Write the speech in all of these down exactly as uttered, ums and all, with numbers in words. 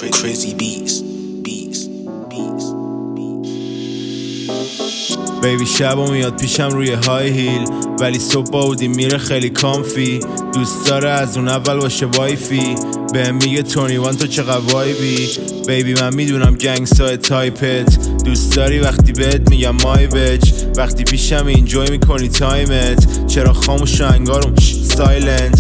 crazy beats beats beats بیبی شبو میاد پیشم روی های هیل، ولی صبح با اودی میره خیلی کامفی. دوست داره از اون اول باشه وایفی، بهم میگه تونی وان تو چقدر وایبی. بیبی من میدونم گنگستای تایپت، دوست داری وقتی بهت میگم مای بچ. وقتی پیشم اینجوی میکنی تایمت، چرا خاموش و انگارم سایلنت.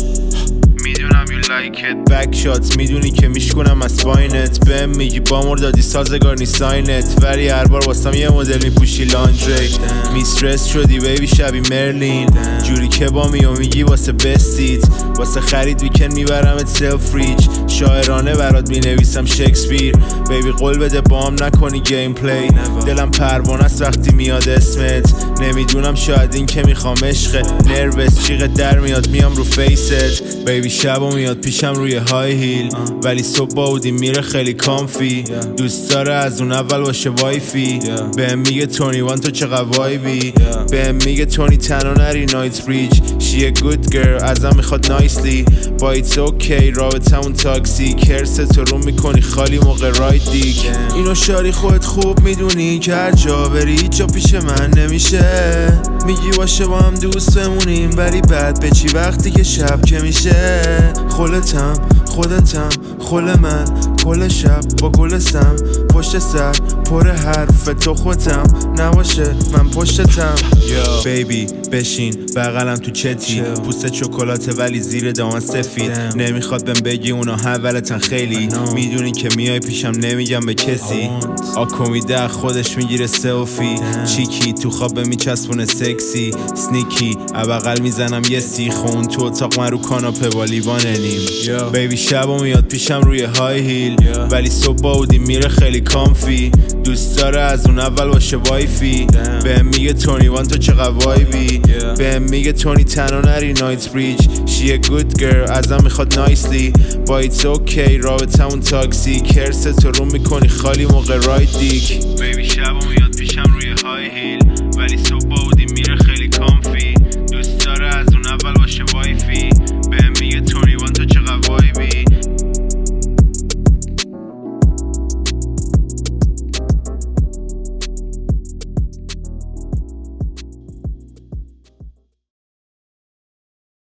میدونم you like it back shots، میدونی که میشکنم از باینت. بهم میگی با مردادی سازگار نی ساینت، ولی هر بار واسم یه مدل میپوشی لاندری. میسترس شدی بیبی شبی مرلین، جوری که با میو میگی واسه بستیت. واسه خرید ویکند میبرمت سلف ریچ، شاعرانه برات مینویسم شکسپیر. بیبی قول بده بام نکنی گیم پلی، دلم پروانه است وقتی میاد اسمت. نمیدونم شاید این که میخوام عشق، نروس چیغ در میاد میام رو فیست. بیبی شبو میاد پیشم روی های هیل، ولی صبح با اودی میره خیلی کامفی. دوست داره از اون اول باشه وایفی، بهم میگه تونی وان تو چقدر وایبی. بهم میگه تونی تنها نری نایت بریج، شی گود گرل ازم میخواد نایسلی. با ایتس اوکی رابطمون تاکسی، کرس تو رو میکنی خالی موقع رایت دیک. اینو شاری خودت خوب میدونی که هر جا بری جا پیش من نمیشه. میگی باشه با هم دوست بمونیم، ولی بعد به چی وقتی که شب که میشه. خلتم خودتم خل من کل شب با گل سم، پشت سر پر حرف تو خودم نباشه من پشتتم. بیبی بشین بغلم تو چتی، پوست چوکولاته ولی زیر دامن سفید. نمیخواد بهم بگی اونا اولتن خیلی، میدونی که میای پیشم نمیگم به کسی. آکو میده خودش میگیره سلفی، چیکی تو خواب میچسبونه سکسی. سنیکی بغل میزنم یه سیخون، تو اتاق من رو کاناپه با لیوان نیم. بیبی شبو میاد پیشم روی های هیل، ولی صبح با اودی میره خیلی کامفی. دوست داره از اون اول باشه وایفی، بهم میگه تونی وان تو چقدر وایبی. بهم میگه تونی تنها نری نایت بریج، شی گود گرل ازم میخواد نایسلی. با ایتس اوکی رابطمون تاکسی، کرس تو رو میکنی خالی موقع رایت دیک. بیبی شبو میاد پیشم روی های هیل، ولی صبح